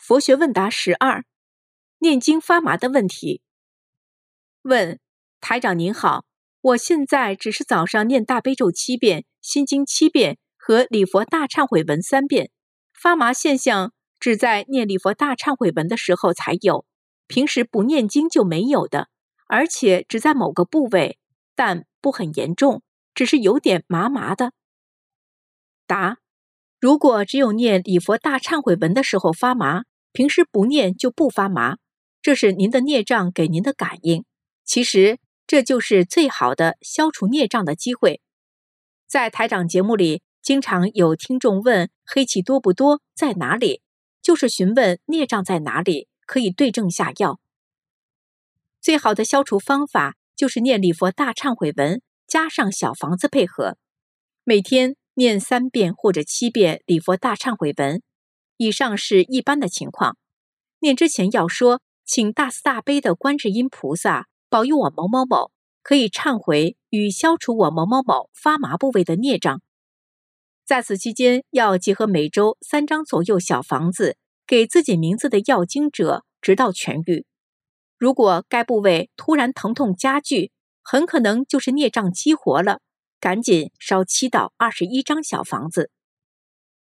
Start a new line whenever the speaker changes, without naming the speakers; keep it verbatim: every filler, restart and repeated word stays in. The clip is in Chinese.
佛学问答十二，念经发麻的问题。问：台长您好，我现在只是早上念大悲咒七遍、心经七遍和礼佛大忏悔文三遍，发麻现象只在念礼佛大忏悔文的时候才有，平时不念经就没有的，而且只在某个部位，但不很严重，只是有点麻麻的。答：如果只有念礼佛大忏悔文的时候发麻，平时不念就不发麻，这是您的孽障给您的感应。其实这就是最好的消除孽障的机会。在台长节目里，经常有听众问黑气多不多，在哪里，就是询问孽障在哪里，可以对症下药。最好的消除方法就是念礼佛大忏悔文，加上小房子配合，每天念三遍或者七遍礼佛大忏悔文。以上是一般的情况，念之前要说，请大慈大悲的观世音菩萨保佑我某某某可以忏悔与消除我某某某发麻部位的孽障。在此期间，要结合每周三张左右小房子给自己名字的要经者，直到痊愈。如果该部位突然疼痛加剧，很可能就是孽障激活了，赶紧烧七到二十一张小房子。